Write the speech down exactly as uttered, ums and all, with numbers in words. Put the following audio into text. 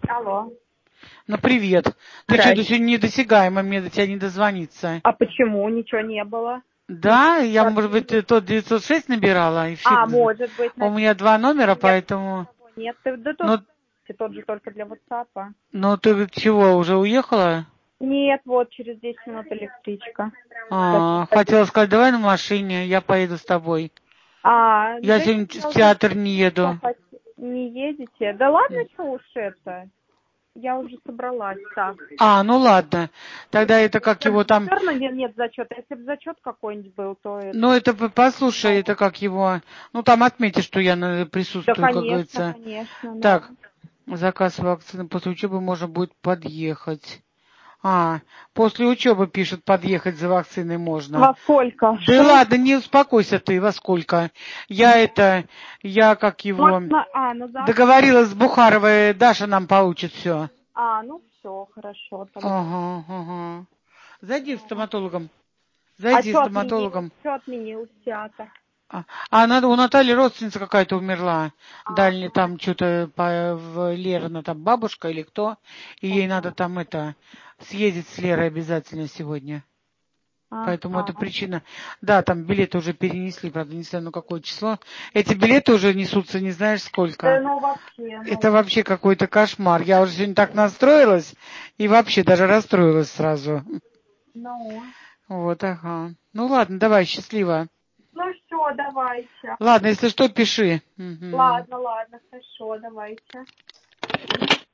Алло. Ну, привет. Ты что, Здрасте. ты сегодня недосягаема, мне до тебя не дозвониться. А почему? Ничего не было. Да? Я, Ничего. может быть, ты тот девятьсот шесть набирала? И А, фиг. может быть, У на... меня два номера, Нет, поэтому... нет, ты да тот, Ну, тот же только для WhatsApp. ну ты чего, уже уехала? Нет, вот через десять минут электричка. А, хотела сказать, давай на машине, я поеду с тобой. А, Я да сегодня я в уже театр не еду. не едете. Да ладно, что уж это. Я уже собралась так. А, ну ладно. Тогда это как его Все там... равно нет, нет зачета. Если бы зачет какой-нибудь был, то это... Ну, это п- послушай, это как его... Ну, там отметишь, что я на- Да, присутствую, как конечно, говорится. конечно, да. Так, заказ вакцины после учебы можно будет подъехать. А, после учебы пишет, подъехать за вакциной можно. Во сколько? Да Что? ладно, не успокойся ты, во сколько. Я это, я как его, На- а, на завтра. договорилась с Бухаровой, Даша нам получит все. А, ну все, хорошо тогда. Ага, ага. Зайди с Ну. стоматологом. А Зайди с что отменил? стоматологом. Что отменил театр? А, а надо, у Натальи родственница какая-то умерла. А, Дальняя там что-то по, в Лерна, там бабушка или кто. И ей надо там это, съездить с Лерой обязательно сегодня. а, Поэтому это а. причина. Да, там билеты уже перенесли, правда, не знаю, ну какое число. Эти билеты уже несутся, не знаешь Да, сколько. ну вообще, Это ну, вообще какой-то кошмар. Я уже сегодня так настроилась и вообще даже расстроилась сразу. ну. Вот, ага. Ну ладно, давай, счастливо. Ну все, давайте. Ладно, если что, пиши. Мгм. Ладно, ладно, хорошо, давайте.